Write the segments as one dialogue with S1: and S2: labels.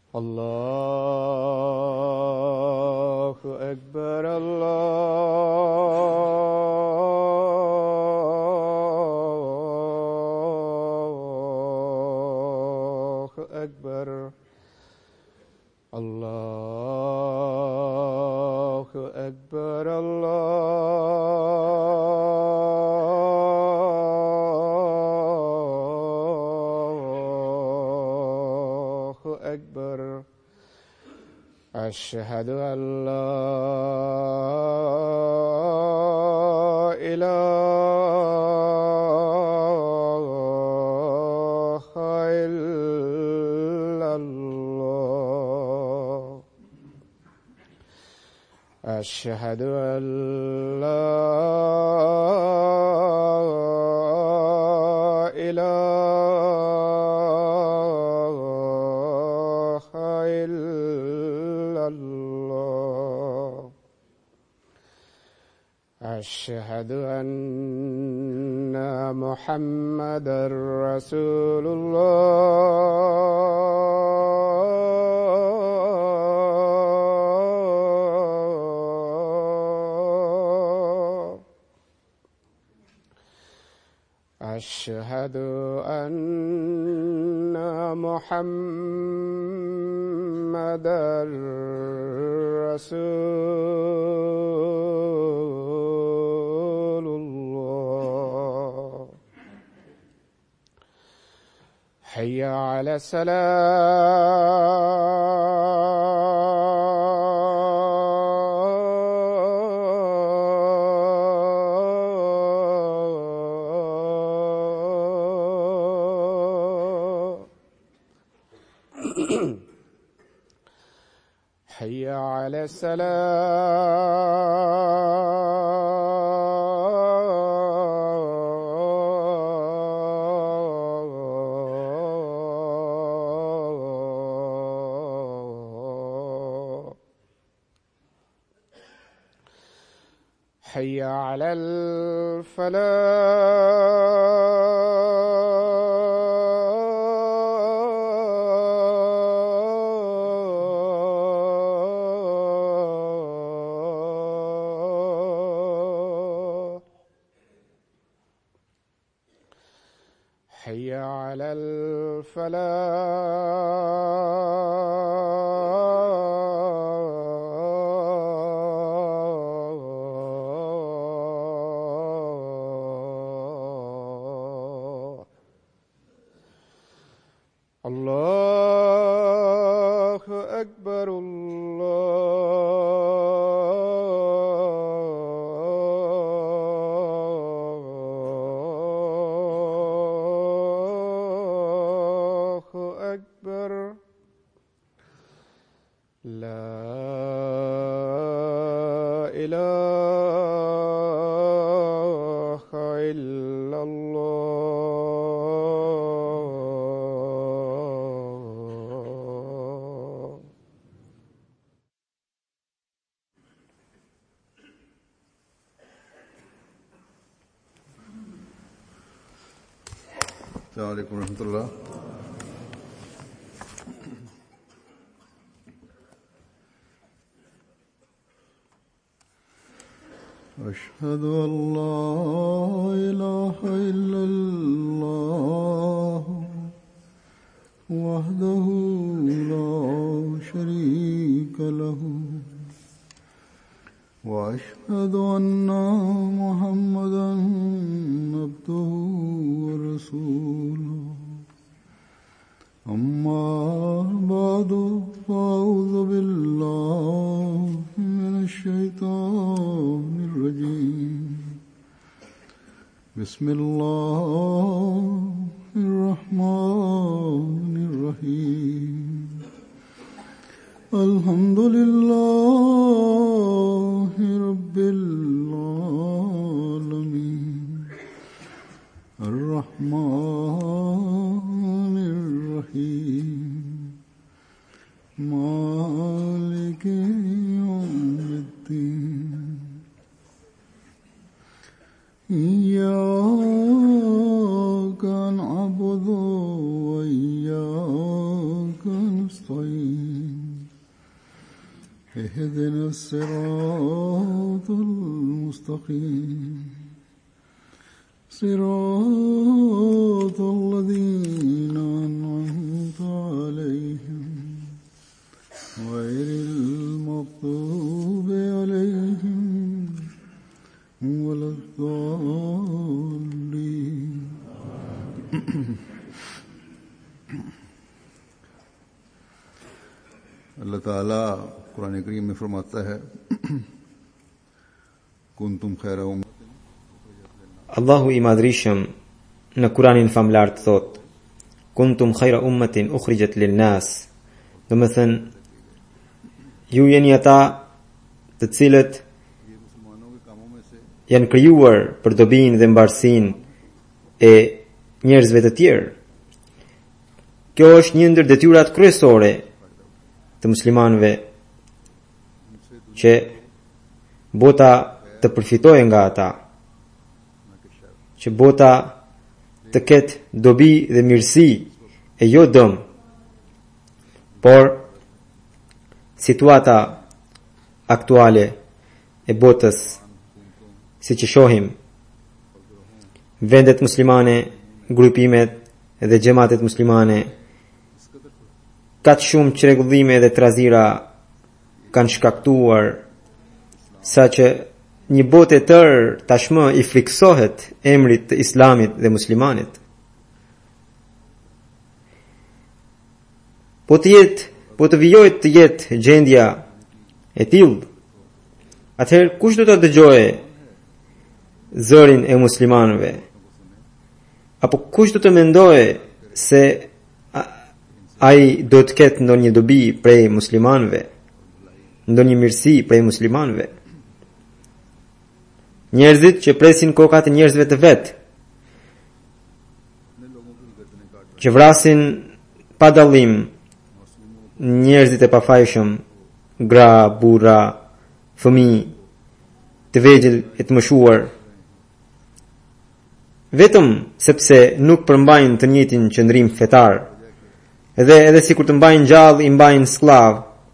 S1: الله أكبر الله أكبر الله أكبر الله أكبر أشهد أن لا إله إلا الله أشهد أن لا إله إلا الله أشهد أن محمدًا رسول الله أشهد أن محمدًا رسول الله حي على الصلاة حي على السلام حي على الفلاح حي على الفلاح الله أكبر الله أكبر لا إله إلا الله
S2: السلام عليكم ورحمة الله. أشهد أن لا إله إلا الله وحده لا شريك له وأشهد أن محمدًا عبده ورسوله أما بعد فأعوذ بالله من الشيطان الرجيم بسم الله الرحمن الرحيم الحمد لله رب العالمين الرحمن الرحيم مالك يوم الدين إياك نعبد وإياك نستعين مستقيم صراط الذين أنعمت عليهم غير المغضوب عليهم ولا الضالين اللہ تعالیٰ قرآن کریم میں فرماتا ہے kuntum khayra ummatin.
S3: Allahu i madhrishëm në Kuranin famlar të thot kuntum khayra ummatin ukhrijat lin nas, do të thënë ju jeni ata të cilët janë krijuar për dobinë dhe mbarsinë e njerëzve të tjerë. Kjo është një ndër detyrat kryesore të muslimanëve, që bota të përfitojë nga ata, që bota të ketë dobi dhe mirësi e jo dëm. Por situata aktuale e botës, si që shohim, vendet muslimane, grupimet dhe xhamatet muslimane, katë shumë çrregullime dhe trazira kanë shkaktuar sa që një botë e tërë tashmë i friksohet emrit të Islamit dhe muslimanit. Po të vijojë të jetë gjendja e tillë, atëherë kush do të dëgjojë zërin e muslimanëve? Apo kush do të mendojë se ai do të ketë ndonjë dobi prej muslimanëve, ndonjë mirësi prej muslimanëve? Njerëzit që presin kokat e njerëzve të vetë, që vrasin pa dallim njerëzit e pafajshëm, gra, burra, fëmijë, të vegjël e të moshuar, vetëm sepse nuk përmbajnë të njëjtin qëndrim fetar, edhe sikur të mbajnë gjallë i mbajnë sklav.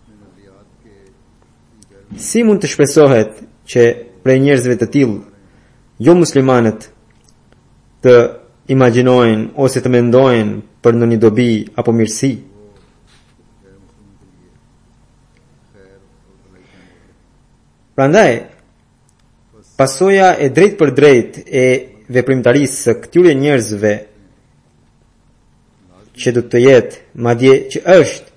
S3: Si mund të shpresohet që prej njerëzve të tillë jo muslimanët të imagjinojnë ose të mendojnë për ndonjë dobi apo mirësi? Prandaj, pasoja e drejtë për drejtë e veprimtarisë së këtyre njerëzve që do të jetë, madje që është,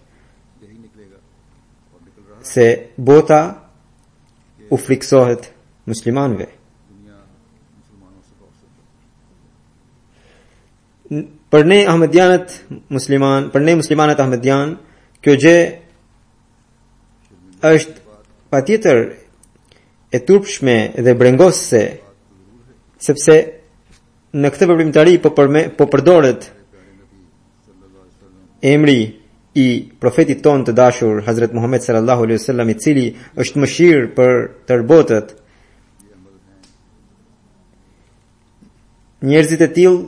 S3: se bota u friksohet muslimanëve. Për ne muslimanët ahmedian, kjo gjë është patjetër e turpshme dhe brengosëse, sepse në këtë veprimtari po përdoret emri i profetit ton të dashur Hazret Muhammed sallallahu alaihi wasallam, i cili është mëshirë për tërë botën. Njerëzit e tillë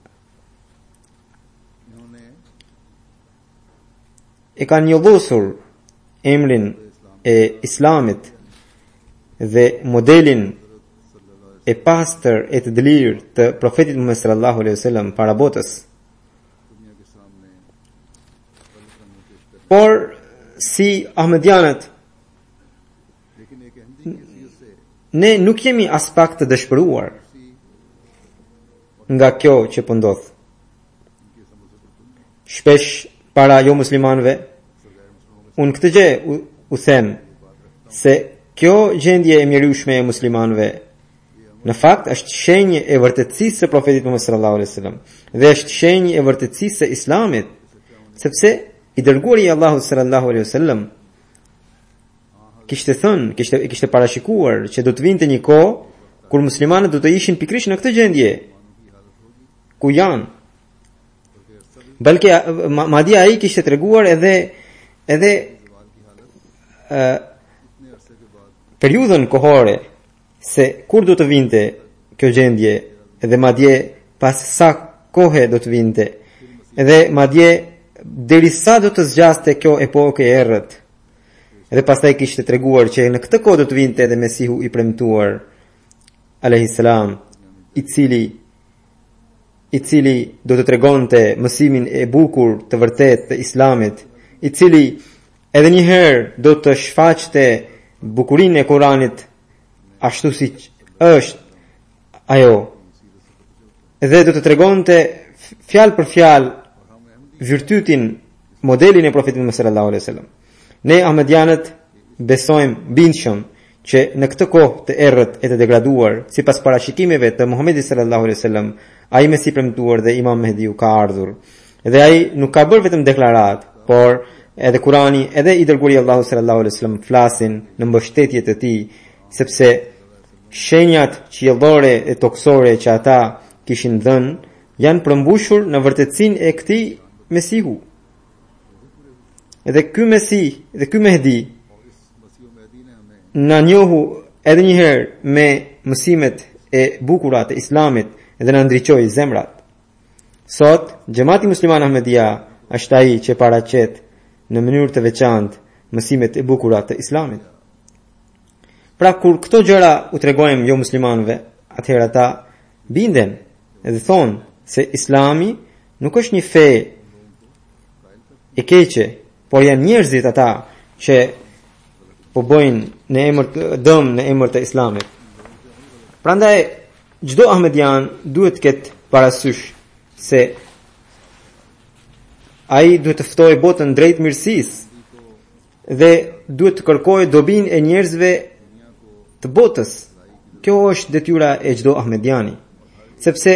S3: e kanë njollosur emrin e Islamit dhe modelin e pastër e të dëlir të profetit Muhammed sallallahu alaihi wasallam para botës. Por si ahmedianët, ne nuk jemi as pak të dëshpëruar nga kjo që po ndodh. Shpesh para jo muslimanëve, unë këtë gjë u them se kjo gjendje e mjerueshme e muslimanëve në fakt është shenjë e vërtetësisë së profetit Muhammed sallallahu alaihi wasallam dhe është shenjë e vërtetësisë së Islamit, sepse i dërguari i Allahut sallallahu alaihi wasallam kishte parashikuar që do të vinte një kohë kur muslimanët do të ishin pikërisht në këtë gjendje ku janë. Balke madje ai kishte treguar edhe periudhën kohore se kur do të vinte kjo gjendje, edhe madje pas sa kohë do të vinte, edhe madje derisa do të zgjaste kjo epokë e errët. Edhe pastaj kishte treguar që në këtë kohë do të vinte edhe Mesihu i premtuar, alayhi salam, i cili do të tregonte mësimin e bukur të vërtet të Islamit, i cili edhe një herë do të shfaqte bukurinë e Kuranit ashtu siç është ajo, dhe do të tregonte fjalë për fjalë virtytin, modelin e profetit Muhammed sallallahu alaihi wasallam. Ne Ahmedianët besojmë bindshëm që në këtë kohë të errët e të degraduar, sipas parashikimeve të Muhamedit sallallahu alaihi wasallam, ai Mesi premtuar dhe Imam Mehdiu ka ardhur. Dhe ai nuk ka bërë vetëm deklarat, por edhe Kurani, edhe i dërguari Allahu sallallahu alaihi wasallam flasin në mbështetje të tij, sepse shenjat qiellore e toksore që ata kishin dhënë janë përmbushur në vërtetësinë e këtij Mesihu. Edhe ky Mesi, dhe ky Mehdi na njohu edhe një herë me mësimet e bukura të Islamit dhe na ndriçoi zemrat. Sot Xhamati Musliman Ahmedia është ai që paraqet në mënyrë të veçantë mësimet e bukura të Islamit. Pra kur këto gjëra u tregojmë jo muslimanëve, atëherë ata binden dhe thonë se Islami nuk është një fe e keqe, por janë njerëzit ata që po bojnë në emër të dëm në emër të Islamit. Prandaj çdo Ahmedian duhet të ketë parasysh se ai duhet të ftojë botën drejt mirësisë dhe duhet të kërkojë dobinë e njerëzve të botës. Kjo është detyra e çdo Ahmediani, sepse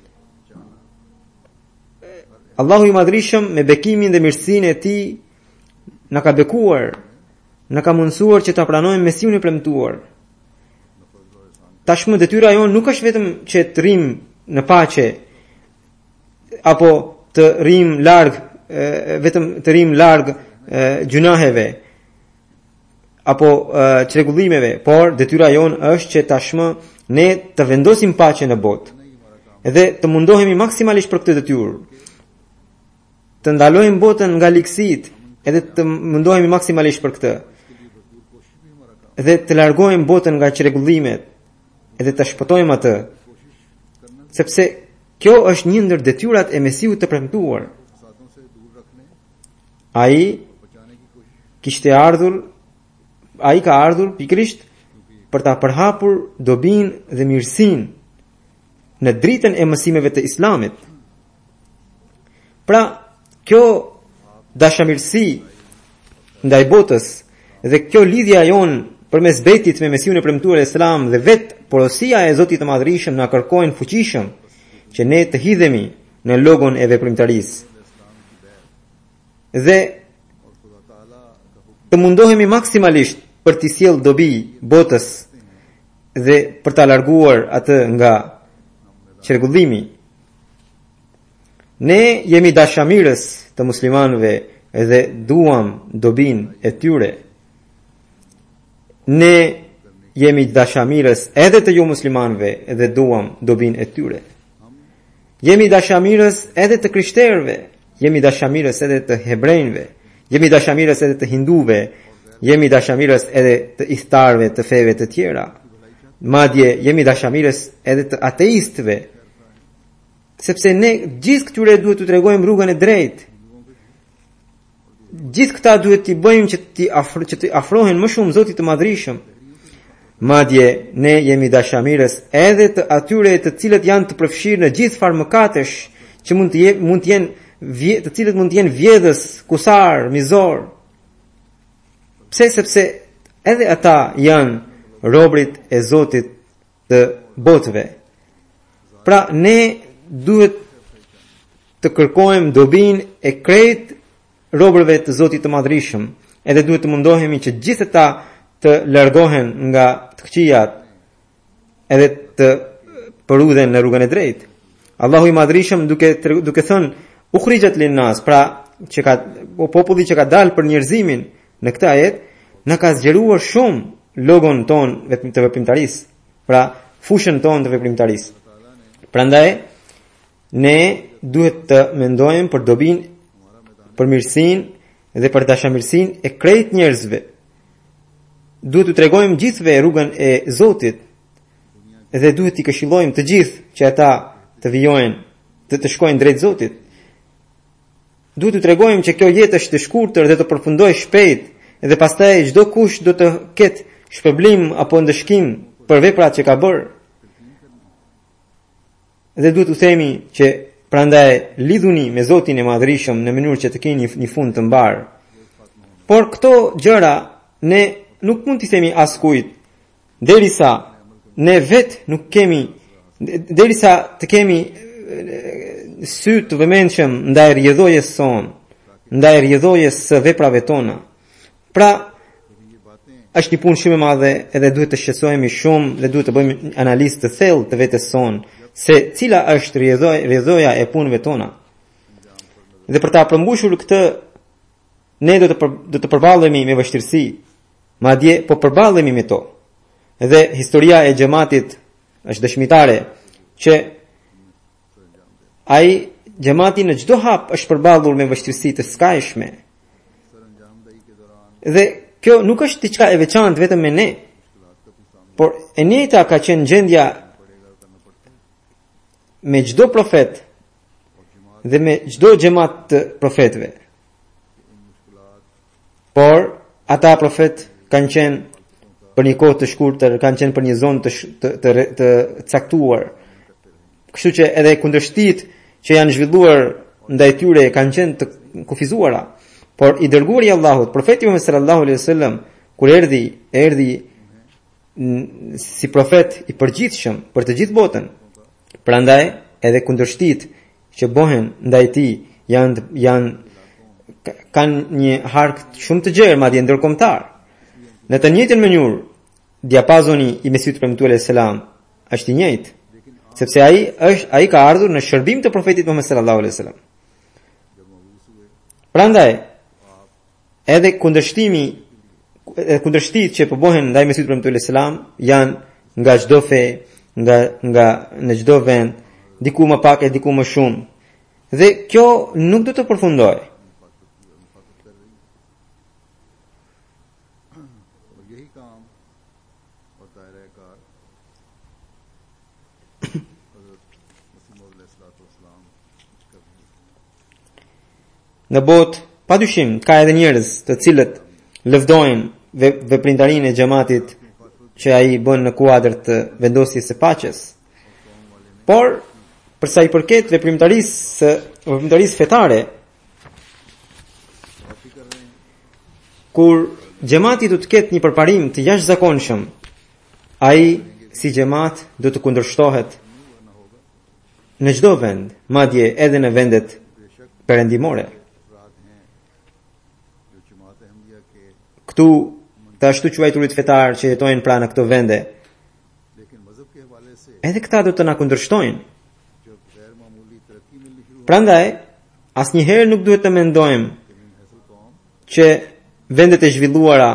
S3: Allahu i Madhrishëm me bekimin dhe mirësinë e tij na ka bekuar, na ka mundësuar që ta pranojmë Mesiun e premtuar. Tashmë detyra jonë nuk është vetëm që të rrim në paqe apo të rrim larg gjunaheve apo çrregullimeve, por detyra jonë është që tashmë ne të vendosim paqe në botë. Edhe të mundohemi maksimalisht për këtë detyrë. Të ndalojmë botën nga likësit, edhe të mundohemi maksimalisht për këtë. Edhe të largojmë botën nga çrregullimet, edhe të shpëtojmë atë. Sepse kjo është një ndër detyrat e Mesiut të premtuar. Ai ka ardhur pikërisht për ta përhapur dobinë dhe mirësinë në dritën e mësimeve të Islamit. Pra, kjo dashamirësi ndaj botës dhe kjo lidhja jonë përmes betit me Mesiun e premtuar e Islam dhe vetë porosia e Zotit të Madhrishëm na kërkojnë fuqishëm që ne të hidhemi në logon e veprimtarisë dhe të mundohemi maksimalisht për t'i sjellë dobi botës dhe për ta larguar atë nga çrregullimi. Ne jemi dashamirës të muslimanëve dhe duam dobin e tyre. Ne jemi dashamirës edhe të jo muslimanëve dhe duam dobin e tyre. Jemi dashamirës edhe të krishterëve, jemi dashamirës edhe të hebrejve, jemi dashamirës edhe të hinduve, jemi dashamirës edhe të istarëve të feve të tjera. Madje jemi dashamirës edhe të ateistëve, sepse ne gjithë këtyre duhet të tregojmë rrugën e drejtë. Gjithë këta duhet t'i bëjmë që t'i afrohen më shumë Zotit të Madhrishëm. Madje ne jemi dashamirës edhe të atyre të cilët janë të përfshirë në gjithë farë mëkatesh që mund të jenë vjedhës, kusar, mizor. Pse? Sepse edhe ata janë robrit e Zotit të botëve. Pra ne duhet të kërkojmë dobin e krejt robërve të Zotit të Madhrishëm, edhe duhet të mundohemi që gjithë ata të largohen nga të këqijat edhe të përudhen në rrugën e drejtë. Allahu i Madhrishëm duke thënë ukhrijat linnas, pra populli që ka dalë për njerëzimin në këtë ajet, na ka zgjeruar shumë logon ton të veprimtarisë, pra fushën ton të veprimtarisë. Prandaj ne duhet të mendojmë për dobin, për mirësinë dhe për dashamirësinë e krejt njerëzve. Duhet të tregojmë gjithëve rrugën e Zotit Dhe duhet t'i këshillojmë të gjithë që ata të vijojnë, të shkojnë drejt Zotit. Duhet t'u tregojmë që kjo jetë është e shkurtër dhe të përfundojë shpejt, dhe pastaj çdo kush do të ketë shpërblim apo ndëshkim për veprat që ka bërë. Dhe duhet u themi që prandaj lidhuni me Zotin e Madhërisëm në mënyrë që të keni një fund të mbar. Por këto gjëra ne nuk mund t'i themi askujt derisa ne vetë nuk kemi, derisa të kemi sy të vëmendshëm ndaj rrjedhojës son, ndaj rrjedhojës së veprave tona. Pra, është një punë shumë e madhe edhe duhet të shqetësohemi shumë dhe duhet të bëjmë një analizë të thellë të vetes son, se cila është rrjedhoja e punëve tona. Dhe për ta përmbushur këtë, ne do të përballemi me vështirësi, madje po përballemi me to. Dhe historia e xhamatit është dëshmitare që ai xhamati në çdo hap është përballur me vështirësi të skajshme. Dhe kjo nuk është diçka e veçantë vetëm me ne, por e njëjta ka qenë gjendja me çdo profet dhe me çdo xhamat të profetëve. Por ata profet kanë qenë për një kohë të shkurtër, kanë qenë për një zonë të caktuar. Kështu që edhe kundërshtit që janë zhvilluar ndaj tyre kanë qenë të kufizuara. Por i dërguari i Allahut, profeti Muhammed sallallahu alaihi wasallam, kur erdhi si profet i përgjithshëm për të gjithë botën. Prandaj edhe kundërshtit që bëhen ndaj tij kanë një hark shumë të gjerë, madje ndërkombëtar. Në të njëjtën mënyrë, diapazoni i Mesihut premtuar selam është i njëjtë, sepse ai ka ardhur në shërbim të profetit Muhammed sallallahu alaihi wasallam. Prandaj edhe kundërshtit që bëhen ndaj Mesihut premtuar selam janë nga çdo fe, nga në çdo vend, diku më pak e diku më shumë. Dhe kjo nuk do të përfundojë. Në botë, padyshim, ka edhe njerëz të cilët lëvdojnë veprimtarinë e xhamatit që ai bën në kuadër të vendosjes së paqes. Por, për sa i përket veprimtarisë fetare, kur xhamati do të ketë një përparim të jashtëzakonshëm, ai si xhamat do të kundërshtohet në çdo vend, madje edhe në vendet perëndimore. Këtu të ashtu quajturit fetar që jetojnë pra në këto vende, edhe këta do të na kundërshtojnë. Prandaj, asnjëherë nuk duhet të mendojmë që vendet e zhvilluara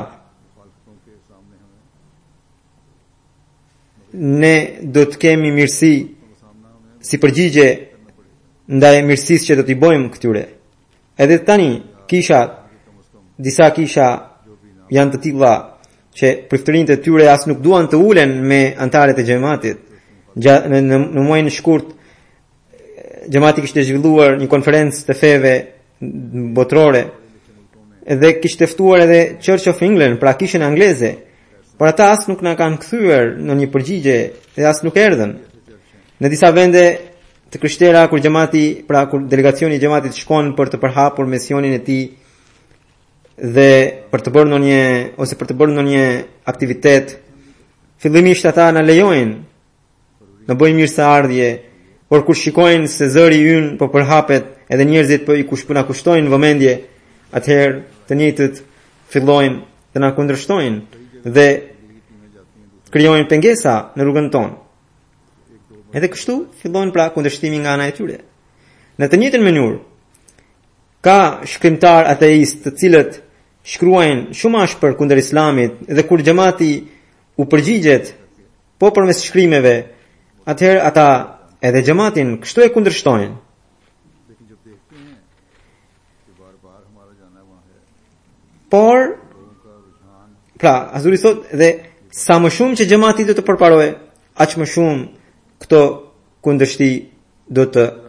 S3: ne do të kemi mirësi si përgjigje ndaj mirësisë që do t'i bëjmë këtyre. Edhe tani disa kisha janë të tilla që prifërinët e tyre as nuk duan të ulen me antarët e xhamatit. Në muajin e shkurt xhamati kishte zhvilluar një konferencë të feve botërore dhe kishte ftuar edhe Church of England, pra kishën angleze. Por ata as nuk na kanë kthyer në një përgjigje dhe as nuk erdhën. Në disa vende të krishterë kur delegacioni i xhamatit shkon për të përhapur misionin e tij dhe për të bërë ndonjë aktivitet, fillimisht ata na lejojnë, në bëjnë mirëseardhje, por kur shikojnë se zëri ynë po përhapet edhe njerëzit po i kushtojnë vëmendje, atëherë të njëjtët fillojnë të na kundërshtojnë dhe krijojnë pengesa në rrugën tonë. Edhe kështu fillojnë pra kundërshtimi nga ana e tyre. Në të njëjtën mënyrë, ka shkrimtar ateist të cilët shkruajnë shumë ashpër kundër islamit dhe kur xhamati u përgjigjet po përmes shkrimeve, atëherë ata edhe xhamatin kështu e kundërshtojnë. Por pra, Azuri thot, dhe sa më shumë që xhamati do të përparojë, aq më shumë këto kundërshti do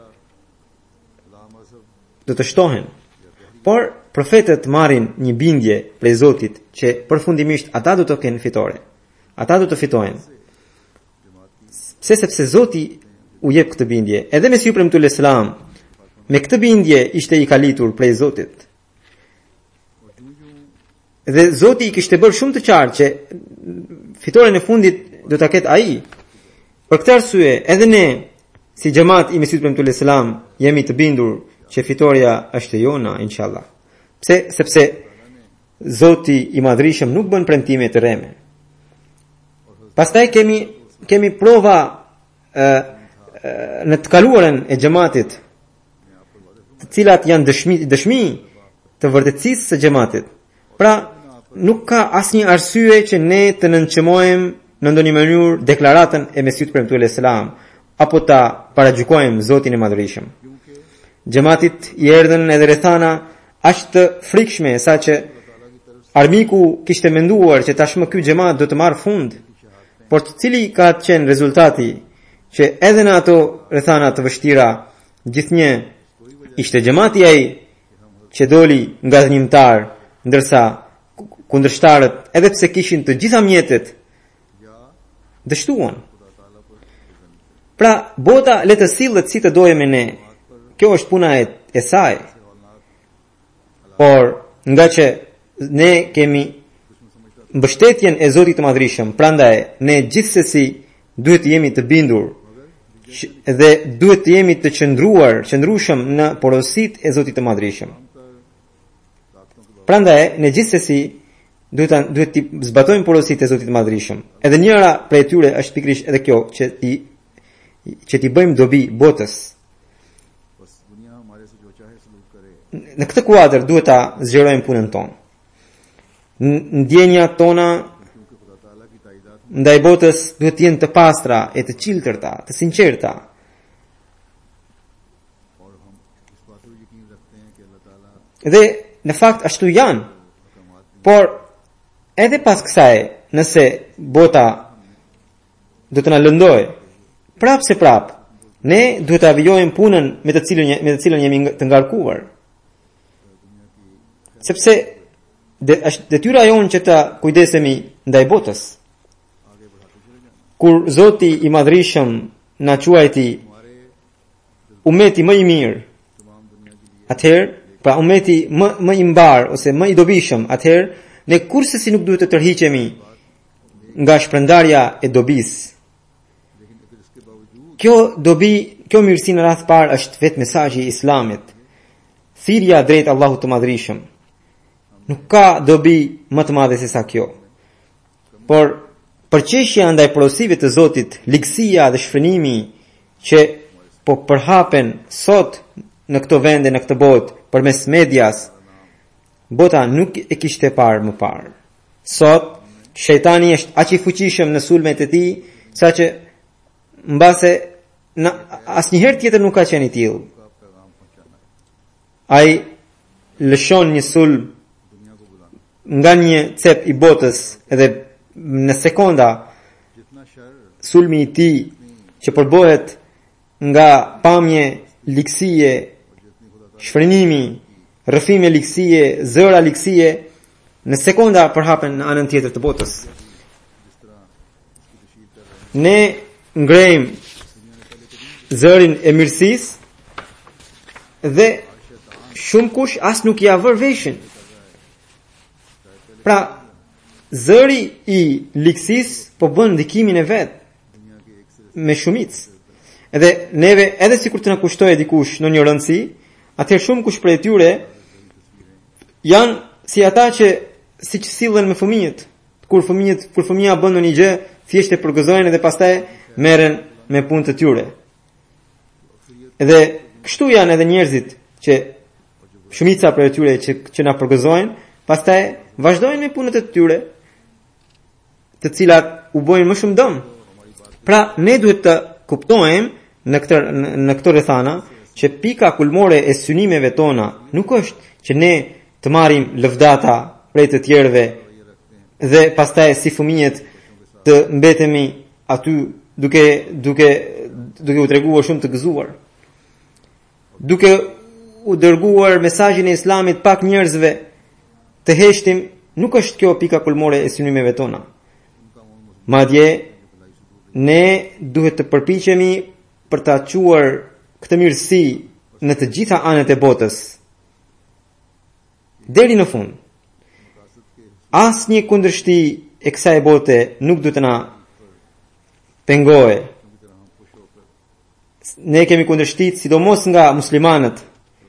S3: të shtohen. Por profetët marrin një bindje prej Zotit që përfundimisht ata do të kenë fitore. Ata do të fitojnë. Sepse Zoti u jep këtë bindje. Edhe Mesiu premtuar Islam me këtë bindje ishte i kalitur prej Zotit. Dhe Zoti i kishte bërë shumë të qartë që fitoren e fundit do ta ketë ai. Për këtë arsye, edhe ne si xhamat i Mesiut premtuar Islam jemi të bindur që fitoria është jona, inshallah. Sepse Zoti i Madhrishëm nuk bën premtime të rreme. Pastaj kemi prova në të kaluarën e xhamatit, të cilat janë dëshmi të vërtetësisë së xhamatit. Pra, nuk ka asnjë arsye që ne të nënçmojmë në ndonjë mënyrë deklaratën e Mesiut premtuar Islam apo ta paragjykojmë Zotin e Madhrishëm. Xhamatit i erdhën edhe rrethana aq të frikshme saqë armiku kishte menduar që tashmë ky xhamat do të marrë fund. Por të cili ka qenë rezultati që edhe në ato rrethana të vështira gjithnjë ishte xhamati ai që doli nga zgjimtar, ndërsa kundërshtarët edhe pse kishin të gjitha mjetet dështuan. Pra bota le të sillet si të dojmë ne. Kjo është puna e saj. Por nga që ne kemi mbështetjen e Zotit të Madhrishëm, prandaj ne gjithsesi duhet të jemi të bindur dhe duhet të jemi të qëndrueshëm në porositë e Zotit të Madhrishëm. Prandaj ne gjithsesi duhet të zbatojmë porositë e Zotit të Madhrishëm. Edhe njëra prej tyre është pikërisht edhe kjo që ti bëjmë dobi botës. Në këtë kuadër duhet ta zgjerojmë punën tonë. Ndjenjat tona ndaj botës duhet të jenë të pastra, e të qiltërta, të sinqerta. Dhe në fakt ashtu janë. Por edhe pas kësaj, nëse bota do të na lëndojë, prapë se prapë, ne duhet të avijojmë punën me të cilën jemi të ngarkuar. Sepse është detyra jonë që të kujdesemi ndaj botës. Kur Zoti i Madhrishëm na quajti umeti më i mirë, atëherë, pra umeti më i mbar ose më i dobishëm, atëherë ne kurse si nuk duhet të tërhiqemi nga shpërndarja e dobisë. Kjo mirësi në radhë parë është vetë mesazhi i Islamit. Thirrja drejt Allahut të Madhrishëm. Nuk ka dobi më të madhe se sa kjo. Por përqeshja ndaj porosive të Zotit, ligësia dhe shfrenimi që po përhapen sot në këto vende, në këtë botë, përmes medias, bota nuk e kishte parë më parë. Sot shejtani është aq i fuqishëm në sulmet e tij, saqë mbase asnjëherë tjetër nuk ka qenë i tillë. Ai lëshon një sulm nga një cep i botës edhe në sekonda sulmi i tij që përbohet nga pamje likësie, shfrenimi, rrëfime likësie, zëra likësie, në sekonda përhapen në anën tjetër të botës. Ne ngrejmë zërin e mirësisë dhe shumë kush as nuk ja vër veshin. Pra, zëri i likësisë po bën ndikimin e vet me shumicë. Edhe neve, edhe sikur të na kushtojë dikush në një rëndësi, atëherë shumë kush prej tyre janë si ata që siç sillen me fëmijët. Kur fëmia bën ndonjë gjë, thjesht e përgëzojnë dhe pastaj merren me punë të tyre. Edhe kështu janë edhe njerëzit që shumica prej tyre që na përgëzojnë, pastaj vazhdojnë me punët e tyre, të cilat u bojnë më shumë dëm. Pra, ne duhet të kuptojmë në këto rrethana që pika kulmore e synimeve tona nuk është që ne të marrim lëvdata prej të tjerëve dhe pastaj si fëmijët të mbetemi aty duke u treguar shumë të gëzuar, duke u dërguar mesazhin e Islamit pak njerëzve të heshtim, nuk është kjo pika kulmore e synimeve tona. Madje ne duhet të përpiqemi për ta quar këtë mirësi në të gjitha anët e botës deri në fund. Asnjë kundërshti e kësaj bote nuk duhet të na pengoje. Ne kemi kundërshtit, sidomos nga muslimanët.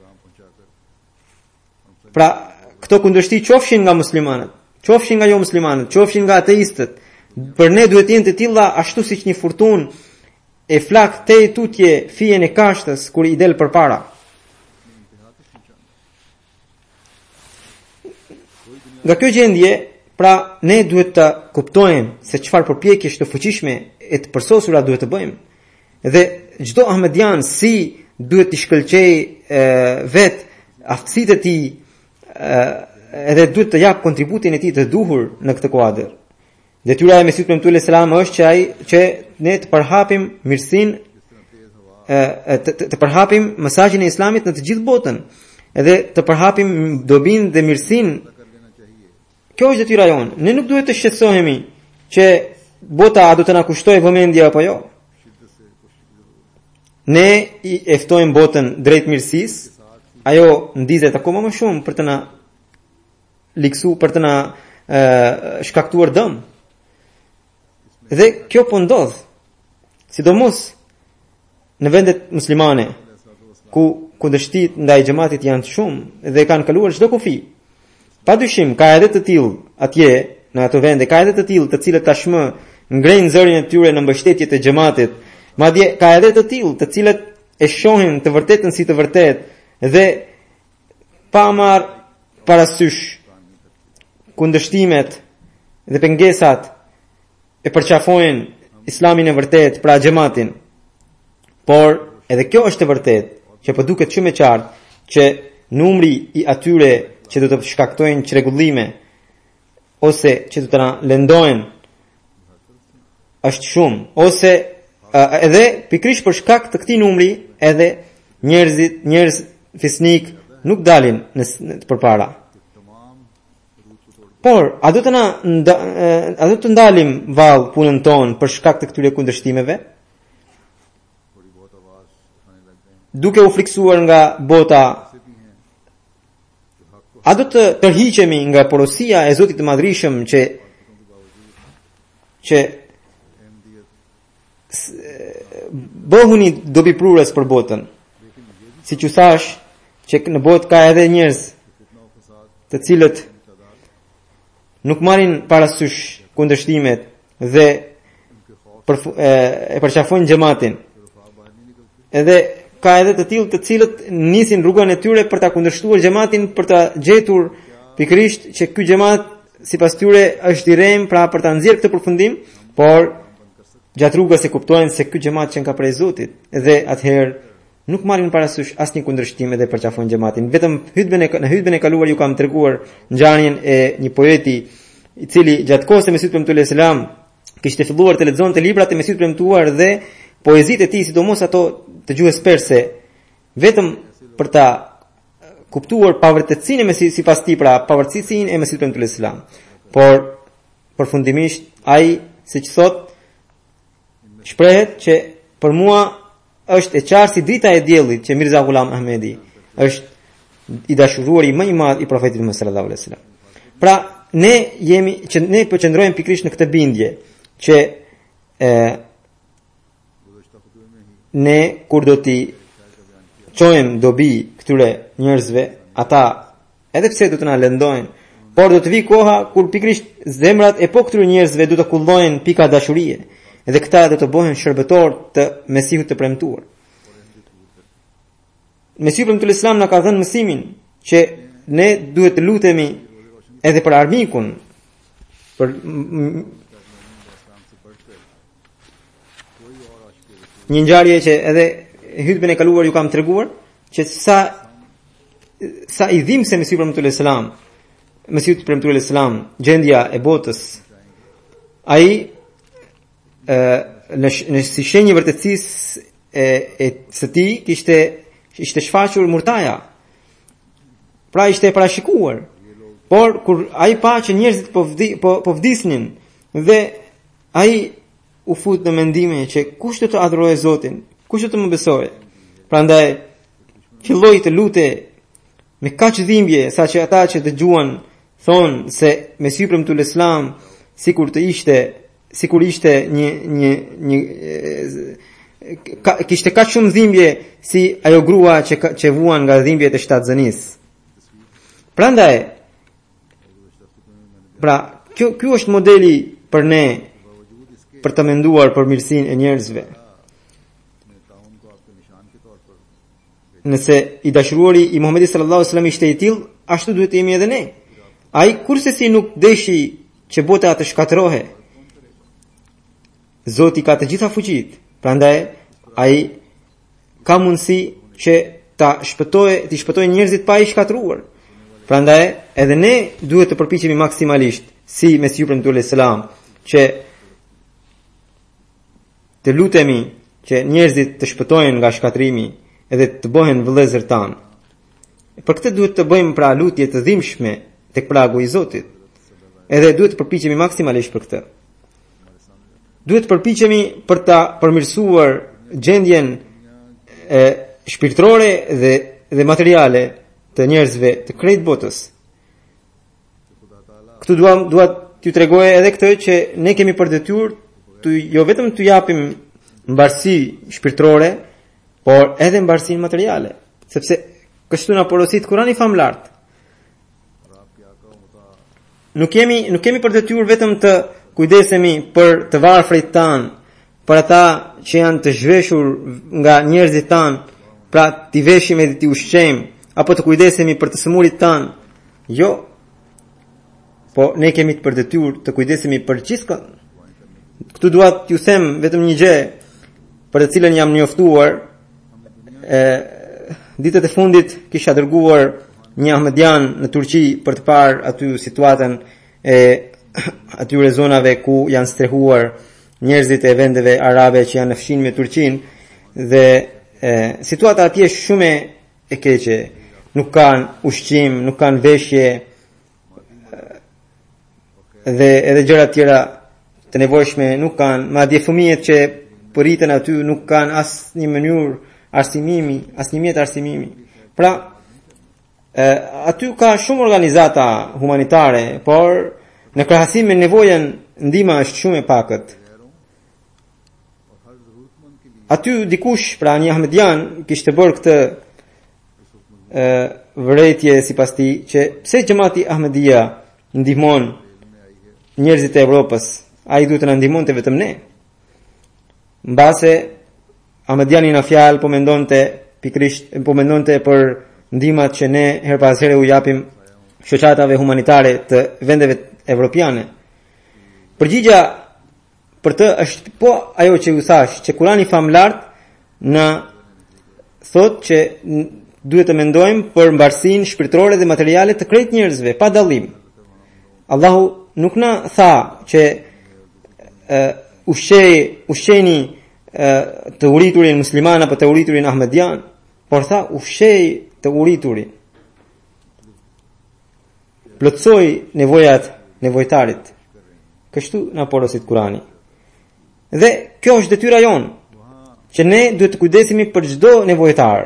S3: Pra, këto kundërshti qofshin nga muslimanët, qofshin nga jo muslimanët, qofshin nga ateistët. Për ne duhet jenë të tilla ashtu siç një furtunë e flak te tutje fijen e kashtës kur i del përpara. Nga kjo gjendje, pra ne duhet të kuptojmë se çfarë përpjekjesh të fuqishme e të përsosura duhet të bëjmë. Dhe çdo ahmedian si duhet të shkëlqej vet aftësitë e tij, edhe duhet të jap kontributin e tij të duhur në këtë kuadër. Detyra e Mesihut premtuar selam është që ne të përhapim mirësinë, të përhapim mesazhin e Islamit në të gjithë botën, edhe të përhapim dobinë dhe mirësinë. Kjo është detyra jonë. Ne nuk duhet të shqetësohemi që bota a do të na kushtojë vëmendje apo jo. Ne i eftojmë botën drejt mirësisë, ajo ndizet akoma më shumë për të na liksu, për të na shkaktuar dëm. Dhe kjo po ndodh, sidomos në vendet muslimane, ku kundërshtit ndaj xhamatit janë të shumë dhe kanë kaluar çdo kufi. Padyshim ka edhe të tillë atje në ato vende, ka edhe të tillë të cilët tashmë ngrejnë zërin e tyre në mbështetje të xhamatit. Madje ka edhe të tillë të cilët e shohin të vërtetën si të vërtetë dhe pa marr parasysh kundërshtimet dhe pengesat e përqafojnë Islamin e vërtet, pra xhamatin. Por edhe kjo është e vërtet që po duket shumë e qartë që numri i atyre që do të shkaktojnë çrregullime ose që do të na lëndojnë është shumë, ose edhe pikërisht për shkak të këtij numri edhe njerëz fisnik nuk dalin në përpara. Por, a do të ndalim vallë punën tonë për shkak të këtyre kundërshtimeve? Duke u friksuar nga bota, a do të tërhiqemi nga porosia e Zotit të Madhrishëm që bëhuni dobiprurës për botën? Siç u thash, që në botë ka edhe njerëz të cilët nuk marrin parasysh kundërshtimet dhe e përqafojnë xhamatin. Edhe ka edhe të tillë të cilët nisin rrugën e tyre për ta kundërshtuar xhamatin, për ta gjetur pikërisht që ky xhamat sipas tyre është i rrem, pra për ta nxjerrë këtë përfundim, por gjatë rrugës e kuptojnë se ky xhamat që ka prej Zotit, dhe atëherë nuk marrin parasysh asnjë kundërshtim dhe përqafojnë xhamatin. Vetëm në hutbën e kaluar ju kam treguar ngjarjen e një poeti i cili gjatë kohës së Mesihut premtuar selam kishte filluar të lexonte librat e Mesihut premtuar dhe poezitë e tij, sidomos ato të gjuhës perse, vetëm për ta kuptuar pavërtetësinë e Mesihut sipas tij, pra pavarësinë e Mesihut premtuar selam. Por përfundimisht ai, siç thot, shprehet që për mua është e qartë si drita e diellit që Mirza Ghulam Ahmedi është i dashuruari më i madh i profetit Muhammed sallallahu alaihi wasallam. Pra ne përqendrojmë pikërisht në këtë bindje që ne kur do t'i çojmë dobi këtyre njerëzve, ata edhe pse do të na lëndojnë, por do të vi koha kur pikërisht zemrat e këtyre njerëzve do të kullojnë pika dashurie. Edhe këta do të bëhen shërbëtor të Mesihut të premtuar. Mesihu premtuar Islam na ka dhënë mësimin që ne duhet të lutemi edhe për armikun, për një ngjarje që edhe hutbën e kaluar ju kam treguar, që sa i dhimbse Mesihu premtuar Islam, gjendja e botës, ai në si shenjë vërtetësisë e së tij ishte shfaqur murtaja. Pra ishte e parashikuar. Por kur ai pa që njerëzit po vdisnin dhe ai u fut në mendime që kush do të adhurojë Zotin, kush do të më besojë. Prandaj filloi të lutej me kaq dhimbje saqë ata që dëgjuan thonë se Mesiu premtuar Islam sikur ishte një kishte kaq shumë dhimbje si ajo grua që vuan nga dhimbjet e shtatzënisë. Prandaj ky është modeli për ne për të menduar për mirësinë e njerëzve. Nëse i dashuruari i Muhamedit sallallahu alaihi wasallam ishte i tillë, ashtu duhet të jemi edhe ne. Ai kurse si nuk deshi që bota të shkatërrohe. Zoti ka të gjitha fuqitë, prandaj ai ka mundësi që të shpëtojë njerëzit pa i shkatëruar. Prandaj edhe ne duhet të përpiqemi maksimalisht si Mesiu premtuar selam që të lutemi që njerëzit të shpëtohen nga shkatrimi edhe të bëhen vëllezër tan. Për këtë duhet të bëjmë pra lutje të dhimbshme tek pragu i Zotit. Edhe duhet të përpiqemi maksimalisht për këtë. Duhet të përpiqemi për ta përmirësuar gjendjen shpirtërore dhe materiale të njerëzve të krejt botës. Këtu dua t'ju tregoj edhe këtë që ne kemi për detyrë jo vetëm t'u japim mbarësi shpirtërore, por edhe mbarësinë materiale, sepse kështu na porosit Kurani famlart. Nuk kemi për detyrë vetëm të kujdesemi për të varfrit tan, për ata që janë të zhveshur nga njerëzit tan, pra t'i veshim edhe t'i ushqejmë, apo të kujdesemi për të sëmurit tan. Jo. Po ne kemi për detyrë të kujdesemi për gjithçka. Këtu dua t'ju them vetëm një gjë për të cilën jam njoftuar. Ditët e fundit kisha dërguar një ahmedian në Turqi për të parë aty situatën e atyre zonave ku janë strehuar njerëzit e vendeve arabe që janë në fshin me Turqinë dhe situata atje është shumë e keqe. Nuk kanë ushqim, nuk kanë veshje dhe edhe gjëra të tjera të nevojshme nuk kanë. Madje fëmijët që poriten aty nuk kanë asnjë mënyrë arsimimi, asnjë mjet arsimimi. Pra, aty ka shumë organizata humanitare, por në krahasim me nevojën ndihma është shumë e pakët. Aty dikush, pra një ahmedian, kishte bërë këtë vërejtje sipas tij që pse xhamati Ahmedia ndihmon njerëzit e Evropës, ai duhet të na ndihmonte vetëm ne. Mbase Ahmediani në fjalë po mendonte për ndihmat që ne her pas here u japim shoqatave humanitare të vendeve evropiane. Përgjigja për të është po ajo që ju thash, që Kurani famlart në thot që duhet të mendojmë për mbarësinë shpirtërore dhe materiale të krejt njerëzve pa dallim. Allahu nuk na tha që ushqeni të uriturin musliman apo të uriturin ahmedian, por tha ushqej të uriturin. Plotësoj nevojat nevojtarit. Kështu na porosit Kurani. Dhe kjo është detyra jonë, që ne duhet të kujdesemi për çdo nevojtar.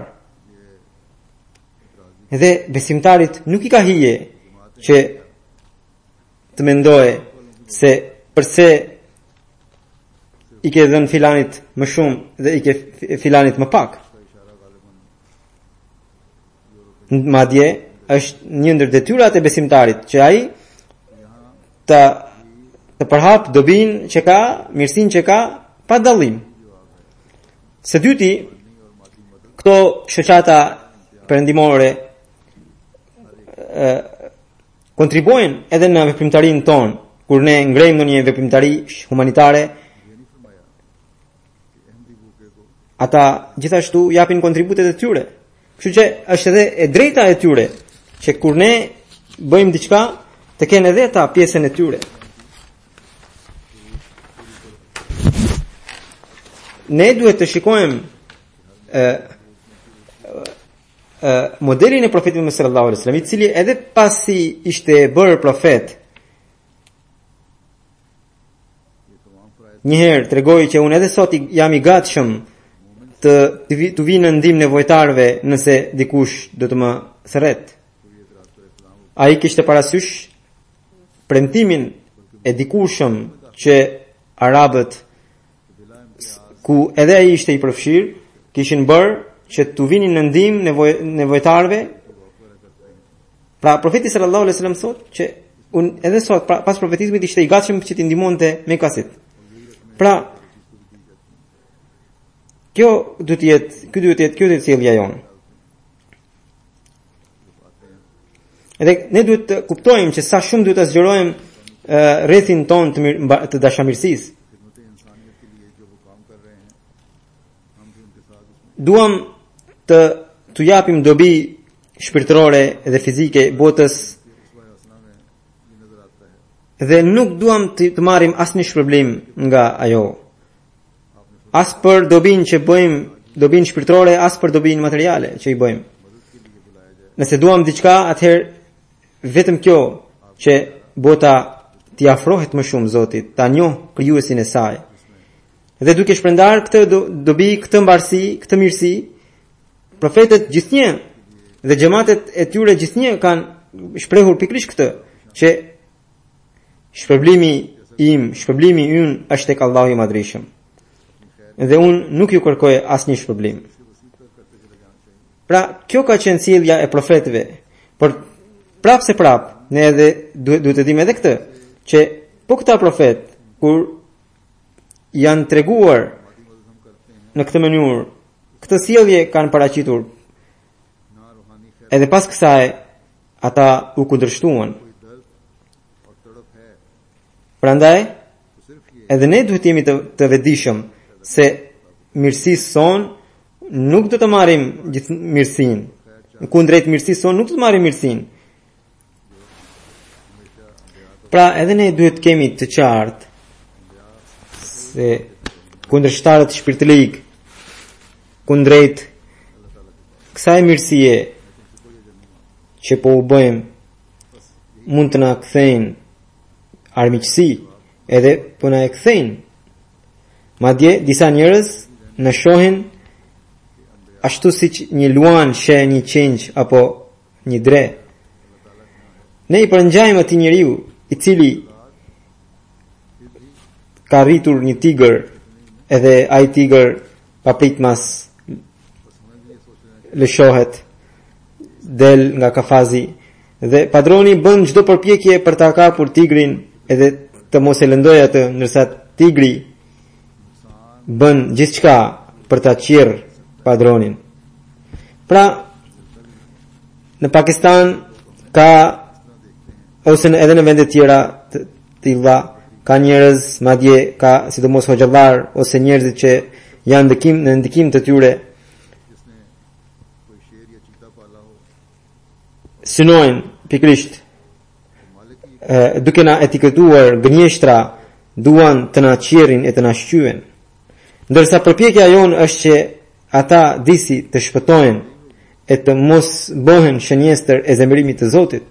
S3: Dhe besimtarit nuk i ka hije që të mendoje se përse i ke dhënë filanit më shumë dhe i ke filanit më pak. Madje është një ndër detyrat e besimtarit që ai të përhap dobinë që ka, mirësinë që ka pa dallim. Së dyti, këto shoqata perëndimore kontribuojnë edhe në veprimtarinë tonë, kur ne ngrejmë ndonjë veprimtari humanitare. Ata gjithashtu japin kontributet e tyre. Kështu që është edhe e drejta e tyre që kur ne bëjmë diçka, të kenë edhe ata pjesën e tyre. ne duhet të shikojmë modelin e profetit Muhammed sallallahu alaihi wasallam, I cili edhe pasi ishte bërë profet, njëherë tregoi që unë edhe sot jam I gatshëm të vi në ndihmë nevojtarëve nëse dikush do të më thret. Ai kishte parasysh premtimin e dikurshëm që arabët, ku edhe ai ishte I përfshirë, kishin bërë që të vinin në ndihmë nevojtarëve. Pra profeti sallallahu alaihi wasallam thotë që unë edhe sot pas profetizmit ishte I gatshëm që t'i ndihmonte me kasit. Pra kjo duhet të jetë sjellja jonë. Edhe ne duhet të kuptojmë që sa shumë duhet të zgjerojmë rrethin ton të dashamirësisë. Duam të japim dobi shpirtërore dhe fizike botës, dhe nuk duam të marrim asnjë shpërblim nga ajo. As për dobin që bëjmë, dobin shpirtërore, as për dobin materiale që I bëjmë. Nëse duam diçka, atëherë vetëm kjo që bota t'i afrohet më shumë Zotit, ta njohë krijuesin e saj. Dhe duke shpërndar këtë dobi, këtë mbarësi, këtë mirësi, profetët gjithnjë dhe xhamatet e tyre gjithnjë kanë shprehur pikërisht këtë, që shpërblimi ynë është tek Allahu I Madhreshëm. Dhe unë nuk ju kërkoj asnjë shpërblim. Pra, kjo ka qenë sjellja e profetëve. Por prapë se prapë, ne edhe duhet të dimë edhe këtë, që po këta profet kur janë treguar në këtë mënyrë, këtë sjellje kanë paraqitur. Edhe pas kësaj ata u kundërshtuan. Prandaj edhe ne duhet jemi të vetëdijshëm se mirësisë son nuk do të marrim gjithë mirësinë. Kundrejt mirësisë son nuk do të marrim mirësinë. Pra edhe ne duhet kemi të qartë se kundërshtarët shpirtëlik kundrejt kësaj mirësie që po u bëjmë mund të na kthejnë armiqësi, edhe po na e kthejnë. Madje disa njerëz në shohin ashtu siç një luan sheh një qenj apo një dre. Ne I përngjajmë atij njeriu I cili ka rritur një tigër, edhe ai tigër papritmas lëshohet del nga kafazi, dhe padroni bën çdo përpjekje për ta kapur tigrin edhe të mos e lëndojë atë, ndërsa tigri bën gjithçka për ta qirr padronin. Pra në Pakistan ka, ose edhe në vende tjera të tilla, ka njerëz, madje ka sidomos hoxhallar ose njerëzit që janë në ndikim të tyre, synojnë pikrisht duke na etiketuar gënjeshtra, duan të na qirrin e të na shqyen. Ndërsa përpjekja jonë është që ata disi të shpëtojnë e të mos bëhen shënjestër e zemërimit të Zotit.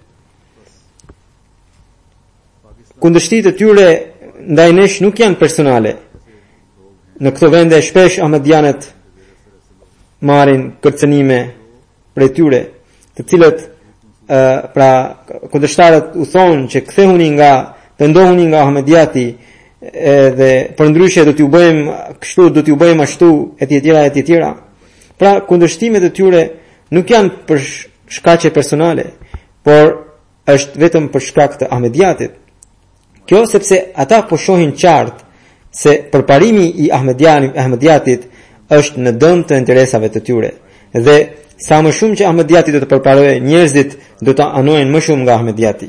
S3: Kundërshtitë e tyre ndaj nesh nuk janë personale. Në këto vende shpesh ahmedianët marrin kërcënime prej tyre, të cilët pra kundërshtarët u thonë që pendohuni nga ahmediati, dhe për ndryshe do t'ju bëjmë kështu, do t'ju bëjmë ashtu, etj. Pra kundërshtimet e tyre nuk janë për shkaqe personale, por është vetëm për shkak të ahmediatit. Kjo sepse ata po shohin qartë se përparimi I ahmediatit është në dëm të interesave të tyre, dhe sa më shumë që ahmediati do të përparojë, njerëzit do të anojnë më shumë nga ahmediati.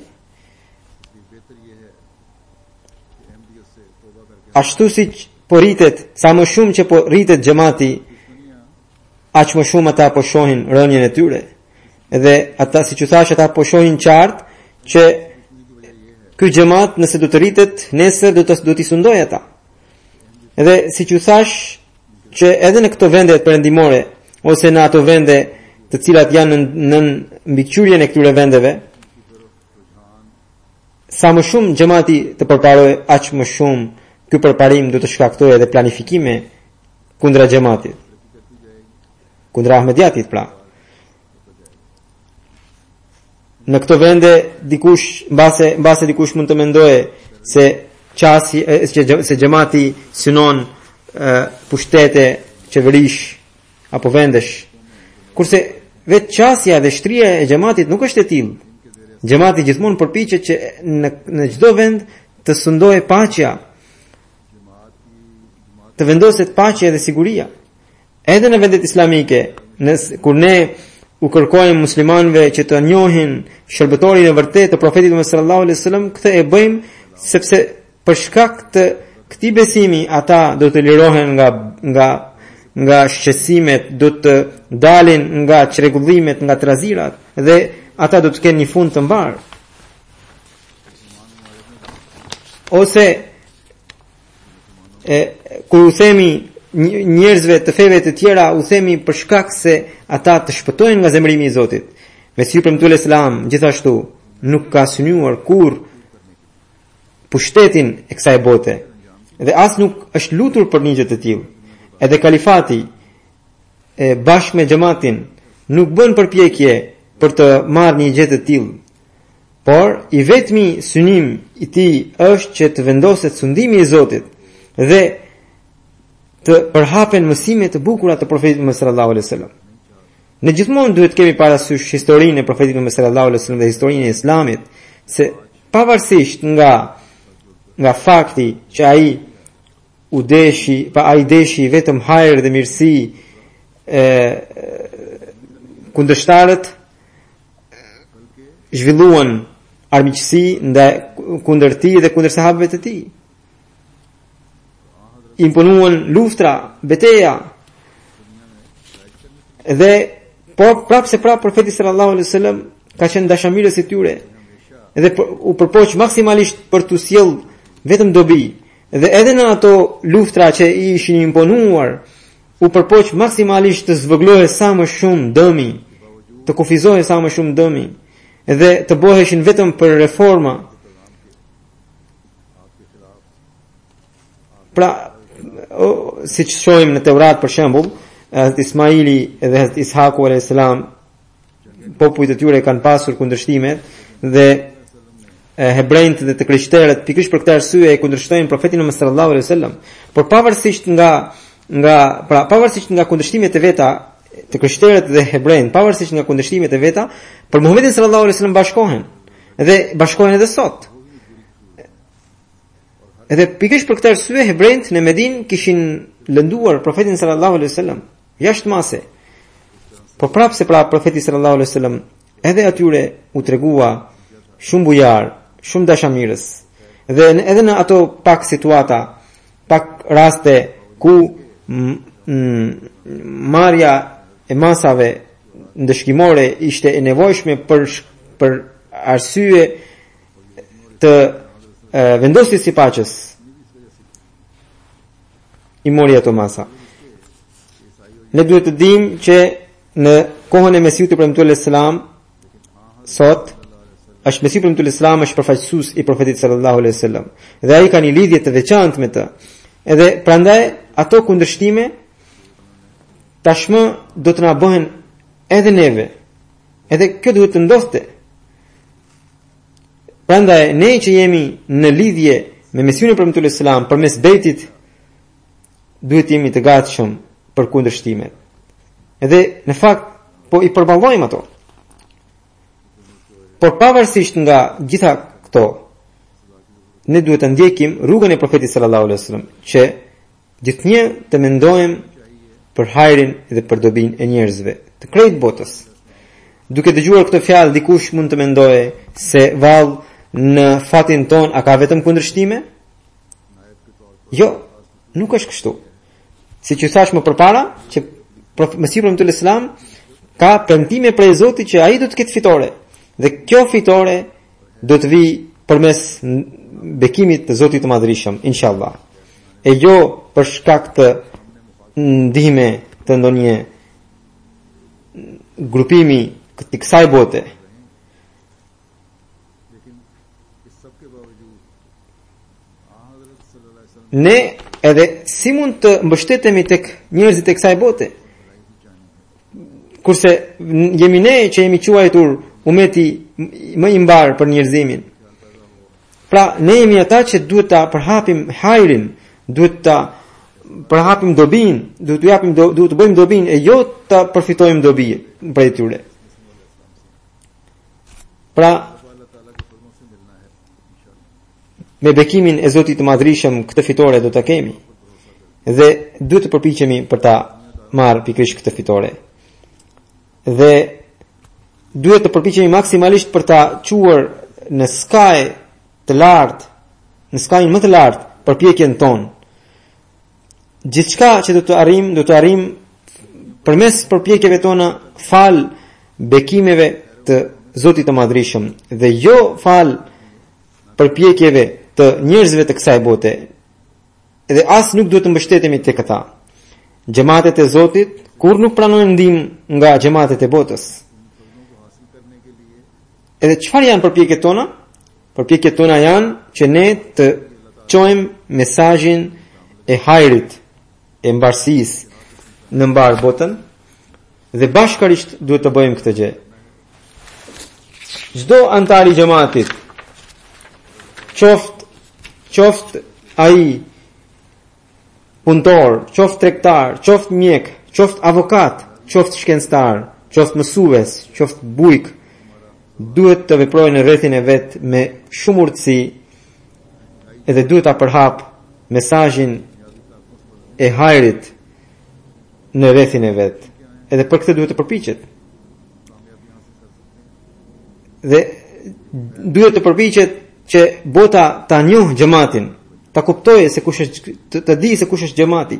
S3: Ashtu si po rritet, sa më shumë që po rritet xhamati, aq më shumë ata po shohin rënien e tyre. Edhe ata, siç u thash, ata po shohin qartë që ky xhamat nëse do të rritet, nesër do t'i sundoj ata. Edhe siç u thash, që edhe në këto vende perëndimore ose në ato vende të cilat janë në mbikëqyrjen e këtyre vendeve, sa më shumë xhamati të përparojë, aq më shumë ky përparim do të shkaktojë edhe planifikime kundra xhamatit, kundra Ahmediatit pra. Në këto vende dikush mbase dikush mund të mendojë se se xhamati synon pushtete qeverish apo vendesh, kurse vetë qasja dhe shtria e xhamatit nuk është e tillë. Xhamati gjithmonë përpiqet që në çdo vend të sundohej paqja, të vendoset paqja dhe siguria. Edhe në vendet islamike, kur ne u kërkojmë muslimanëve që të njohin shërbëtorin e vërtet të profetit Muhammed sallallahu alaihi wasallam, këtë e bëjmë sepse për shkak të këtij besimi ata do të lirohen nga shqetësimet, do të dalin nga çrregullimet, nga trazirat dhe ata do të kenë një fund të mbar. Ose kur u themi njerëzve të feve të tjera, u themi për shkak se ata të shpëtojnë nga zemrimi i Zotit. Mesiu premtuar Islam gjithashtu nuk ka synuar kur pushtetin e kësaj bote dhe as nuk është lutur për një gjë të tillë. Edhe kalifati bashkë me xhamatin nuk bën përpjekje për të marrë një gjë të tillë, por i vetmi synim i tij është që të vendoset sundimi i Zotit dhe të përhapen mësime të bukura të profetit Muhammed sallallahu alaihi wasallam. Ne gjithmonë duhet kemi parasysh historinë e profetit Muhammed sallallahu alaihi wasallam dhe historinë e Islamit, se pavarësisht nga fakti që ai deshi vetëm hajër dhe mirësi, kundërshtarët zhvilluan armiqësi kundër tij dhe kundër sahabëve të tij. Imponuan luftra, beteja. Dhe prapse profeti sallallahu alaihi wasallam ka qenë dashamirës i tyre. Dhe u përpoq maksimalisht për të sjellë vetëm dobi. Dhe edhe në ato luftra që i ishin imponuar, u përpoq maksimalisht të zvogëlohej sa më shumë dëmi, të kufizohej sa më shumë dëmi, dhe të bëheshin vetëm për reforma. Pra, si që shohim në Teurat për shembull, Ismaili dhe Ishaku alayhis salam, popujt e tyre kanë pasur kundërshtimet dhe hebrejt dhe të krishterët pikërisht për këtë arsye e kundërshtojnë profetin Muhammed sallallahu alaihi wasallam. Por pavarësisht nga kundërshtimet e veta të krishterët dhe hebrejt, pavarësisht nga kundërshtimet e veta, për Muhammedin sallallahu alaihi wasallam bashkohen edhe sot. Edhe pikërisht për këtë arsye hebrejt në Medinë kishin lënduar profetin sallallahu alaihi wasallam jashtë mase. Por prapse profeti sallallahu alaihi wasallam edhe atyre u tregua shumë bujar, shumë dashamirës. Dhe edhe në ato pak situata, pak raste ku marrja e masave ndëshkimore ishte e nevojshme për arsye të vendosjes së paqes, i mori ato masa. Ne duhet të dimë që në kohën e Mesiut të premtuar Islam sot është Mesiu premtuar Islam është përfaqësues i profetit sallallahu alaihi wasallam dhe ai ka një lidhje të veçantë me të. Edhe prandaj ato kundërshtime tashmë do të na bëhen edhe neve. Edhe kjo duhet të ndodhte. Prandaj ne që jemi në lidhje me Mesiun premtuar Islam përmes bejtit duhet jemi të gatshëm për kundërshtimet. Edhe në fakt po i përballojmë ato. Por pavarësisht nga gjitha këto, ne duhet të ndjekim rrugën e profetit sallallahu alaihi wasallam, që gjithnjë të mendojmë për hajrin dhe për dobinë e njerëzve të krejt botës. Duke dëgjuar këtë fjalë, dikush mund të mendojë se vallë në fatin ton a ka vetëm kundërshtime? Jo, nuk është kështu. Si që thash më përpara, që Mesiu premtuar Islam ka premtime prej Zotit që ai do të ketë fitore. Dhe kjo fitore do të vi përmes bekimit të Zotit të Madhërisëm, inshallah. E jo për shkak të ndihme të ndonjë grupimi të kësaj bote. Ne edhe si mund të mbështetemi tek njerëzit e kësaj bote, kurse jemi ne që jemi quajtur umeti më i mbar për njerëzimin. Pra ne jemi ata që duhet ta përhapim hajrin, duhet ta përhapim dobin, duhet të bëjmë dobin e jo ta përfitojmë dobi prej tyre. Pra me bekimin e Zotit të Madhrishëm këtë fitore do ta kemi dhe duhet të përpiqemi për ta marrë pikërisht këtë fitore. Dhe duhet të përpiqemi maksimalisht për ta quar në skaj të lartë, në skajin më të lartë përpjekjen tonë. Gjithçka që do të arrijm përmes përpjekjeve tona fal bekimeve të Zotit të Madhrishëm dhe jo fal përpjekjeve të njerëzve të kësaj bote. Edhe as nuk duhet të mbështetemi tek ata. Xhamatet e Zotit kur nuk pranojnë ndihmë nga xhamatet e botës. Edhe çfarë janë përpjekjet tona? Përpjekjet tona janë që ne të çojmë mesazhin e hajrit, e mbarësisë në mbar botën dhe bashkërisht duhet të bëjmë këtë gjë. Çdo antar i xhamatit, qoftë ai punëtor, qoftë tregtar, qoftë mjek, qoftë avokat, qoftë shkencëtar, qoftë mësues, qoftë bujk, duhet të veprojë në rrethin e vet me shumë urtësi edhe duhet ta përhap mesazhin e hajrit në rrethin e vet. Edhe për këtë duhet të përpiqet. Dhe duhet të përpiqet që bota ta njohë xhamatin, ta kuptojë se kush është, të di se kush është xhamati.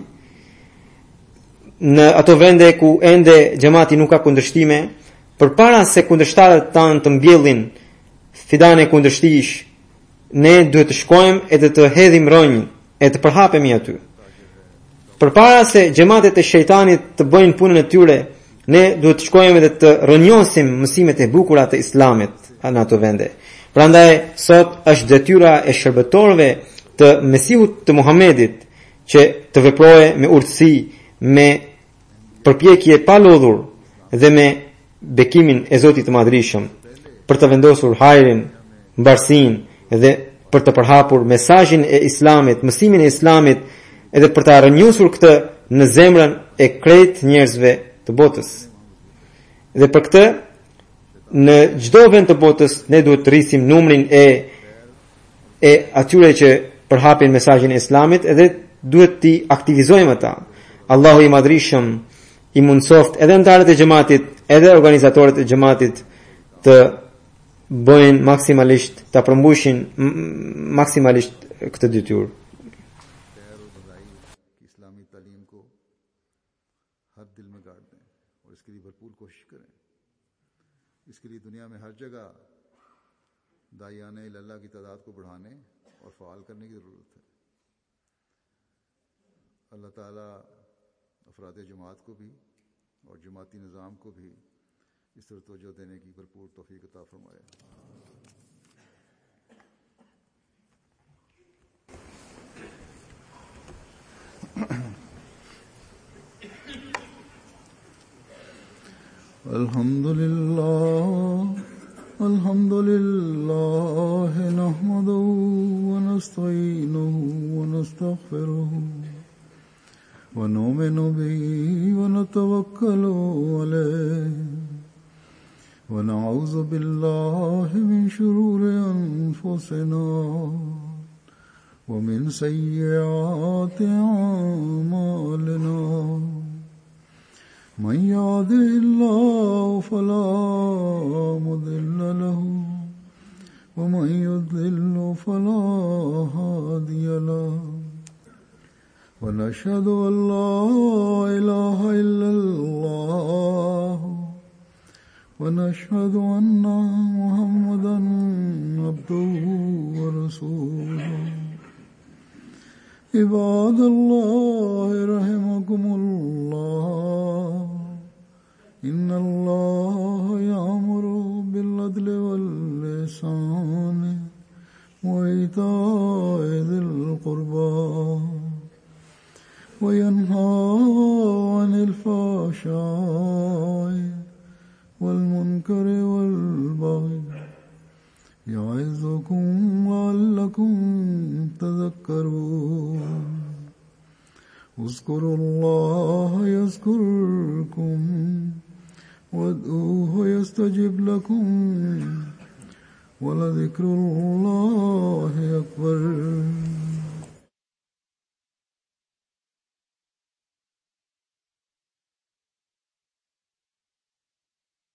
S3: Në ato vende ku ende xhamati nuk ka kundërshtime, përpara se kundërshtarët tanë të mbjellin fidane kundërshtish, ne duhet të shkojmë edhe të hedhim rrënjë e të përhapemi aty. Përpara se xhamatet e shejtanit të bëjnë punën e tyre, ne duhet të shkojmë edhe të rrënjosim mësimet e bukura të Islamit në ato vende. Prandaj sot është detyra e shërbëtorëve të Mesihut të Muhamedit që të veprojë me urtësi, me përpjekje pa lodhur dhe me bekimin e Zotit të Madhrishëm për të vendosur hajrin, mbarësinë dhe për të përhapur mesazhin e Islamit, mësimin e Islamit edhe për të rrënjosur këtë në zemrën e krejt njerëzve të botës. Dhe për këtë në çdo vend të botës ne duhet të rrisim numrin e atyre që përhapin mesazhin e Islamit edhe duhet t'i aktivizojmë ata. Allahu i Madhrishëm i mundsoft edhe antarët e xhamatit, edhe organizatorët e xhamatit të bëjnë maksimalisht, ta përmbushin maksimalisht këtë detyrë.
S2: इस्लामी तालीम को हर दिल में गाड़ दें और इसके लिए भरपूर कोशिश करें. इसके लिए दुनिया में हर जगह दायाने अल्लाह की तादाद को बढ़ाने और फ़ाल करने की ज़रूरत है. अल्लाह ताला अफराद जमात को भी और जमाती निज़ाम को भी इस तरह तवज्जो देने की भरपूर तौफीक अता फरमाए. الحمد لله نحمده ونستعينه ونستغفره ونؤمن به ونتوكل عليه ونعوذ بالله من شرور أنفسنا ومن سيئات أعمالنا. من يهده الله فلا مضل له ومن يضلل فلا هادي له ونشهد أن لا إله إلا الله ونشهد أن محمدا عبده ورسوله. عباد الله رحمكم الله إن الله يأمر بالعدل والإحسان وإيتاء ذي القربى وينهى عن الفحشاء والمنكر والبغي يعظكم لعلكم تذكرون اذكروا الله يذكركم وادعوه يستجب لكم ولذكر الله أكبر